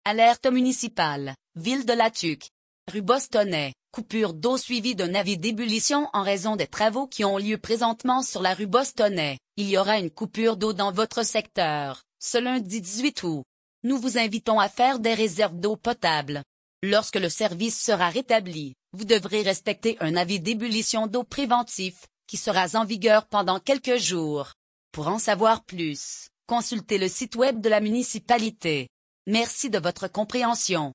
Alerte municipale, ville de La Tuque. Rue Bostonnais, coupure d'eau suivie d'un avis d'ébullition en raison des travaux qui ont lieu présentement sur la rue Bostonnais. Il y aura une coupure d'eau dans votre secteur, ce lundi 18 août. Nous vous invitons à faire des réserves d'eau potable. Lorsque le service sera rétabli, vous devrez respecter un avis d'ébullition d'eau préventif, qui sera en vigueur pendant quelques jours. Pour en savoir plus, consultez le site web de la municipalité. Merci de votre compréhension.